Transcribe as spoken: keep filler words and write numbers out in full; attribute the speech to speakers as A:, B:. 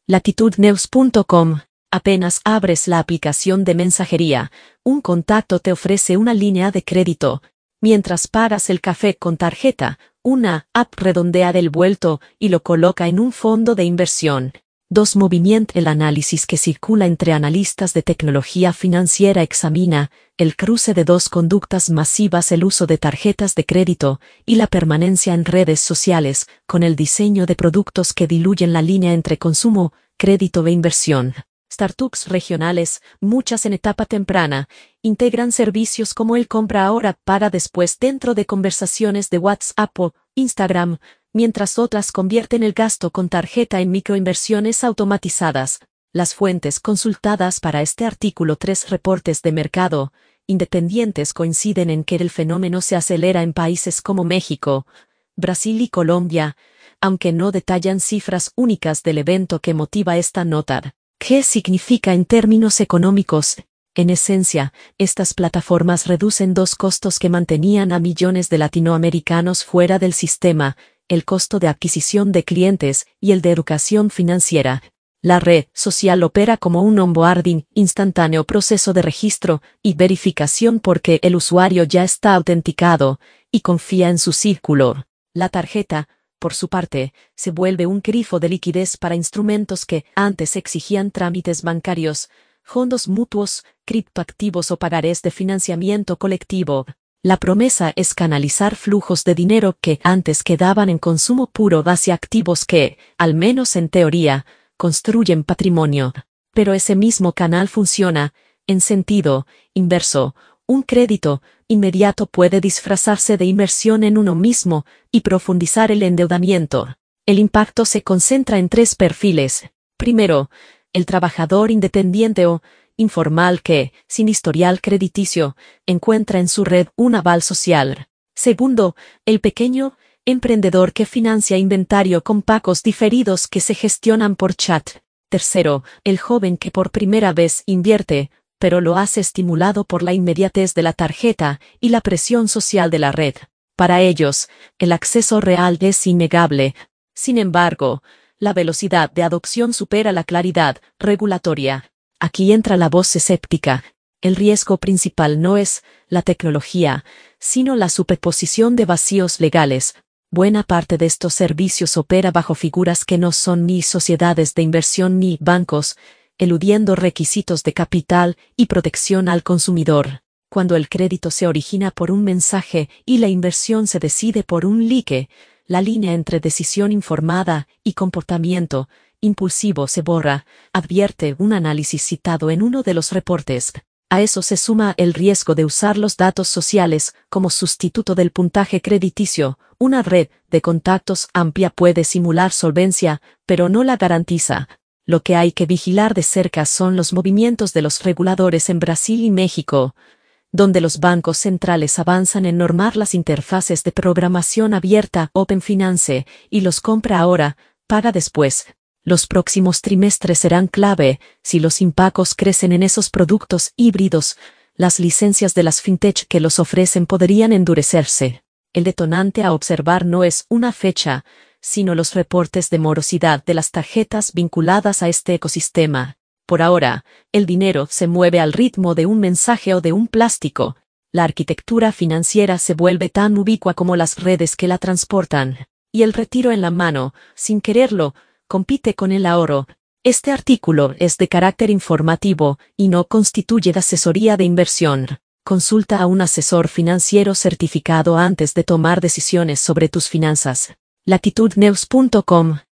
A: latitudenews punto com. Apenas abres la aplicación de mensajería, un contacto te ofrece una línea de crédito. Mientras pagas el café con tarjeta, una app redondea el vuelto y lo coloca en un fondo de inversión. dos Movimiento. El análisis que circula entre analistas de tecnología financiera examina el cruce de dos conductas masivas: el uso de tarjetas de crédito y la permanencia en redes sociales, con el diseño de productos que diluyen la línea entre consumo, crédito e inversión. Startups regionales, muchas en etapa temprana, integran servicios como el compra ahora, paga después dentro de conversaciones de WhatsApp o Instagram, mientras otras convierten el gasto con tarjeta en microinversiones automatizadas. Las fuentes consultadas para este artículo, tres reportes de mercado independientes, coinciden en que el fenómeno se acelera en países como México, Brasil y Colombia, aunque no detallan cifras únicas del evento que motiva esta nota. ¿Qué significa en términos económicos? En esencia, estas plataformas reducen dos costos que mantenían a millones de latinoamericanos fuera del sistema: el costo de adquisición de clientes y el de educación financiera. La red social opera como un onboarding instantáneo, proceso de registro y verificación porque el usuario ya está autenticado y confía en su círculo. La tarjeta, por su parte, se vuelve un grifo de liquidez para instrumentos que antes exigían trámites bancarios, fondos mutuos, criptoactivos o pagarés de financiamiento colectivo. La promesa es canalizar flujos de dinero que antes quedaban en consumo puro hacia activos que, al menos en teoría, construyen patrimonio. Pero ese mismo canal funciona, en sentido inverso. Un crédito inmediato puede disfrazarse de inversión en uno mismo y profundizar el endeudamiento. El impacto se concentra en tres perfiles. Primero, el trabajador independiente o informal que, sin historial crediticio, encuentra en su red un aval social. Segundo, el pequeño emprendedor que financia inventario con pagos diferidos que se gestionan por chat. Tercero, el joven que por primera vez invierte, pero lo hace estimulado por la inmediatez de la tarjeta y la presión social de la red. Para ellos, el acceso real es innegable. Sin embargo, la velocidad de adopción supera la claridad regulatoria. Aquí entra la voz escéptica. El riesgo principal no es la tecnología, sino la superposición de vacíos legales. Buena parte de estos servicios opera bajo figuras que no son ni sociedades de inversión ni bancos, eludiendo requisitos de capital y protección al consumidor. Cuando el crédito se origina por un mensaje y la inversión se decide por un like, la línea entre decisión informada y comportamiento impulsivo se borra, advierte un análisis citado en uno de los reportes. A eso se suma el riesgo de usar los datos sociales como sustituto del puntaje crediticio. Una red de contactos amplia puede simular solvencia, pero no la garantiza. Lo que hay que vigilar de cerca son los movimientos de los reguladores en Brasil y México, donde los bancos centrales avanzan en normar las interfaces de programación abierta Open Finance y los compra ahora, paga después. Los próximos trimestres serán clave. Si los impagos crecen en esos productos híbridos, las licencias de las fintech que los ofrecen podrían endurecerse. El detonante a observar no es una fecha, sino los reportes de morosidad de las tarjetas vinculadas a este ecosistema. Por ahora, el dinero se mueve al ritmo de un mensaje o de un plástico. La arquitectura financiera se vuelve tan ubicua como las redes que la transportan. Y el retiro en la mano, sin quererlo, compite con el ahorro. Este artículo es de carácter informativo y no constituye de asesoría de inversión. Consulta a un asesor financiero certificado antes de tomar decisiones sobre tus finanzas. latitudenews punto com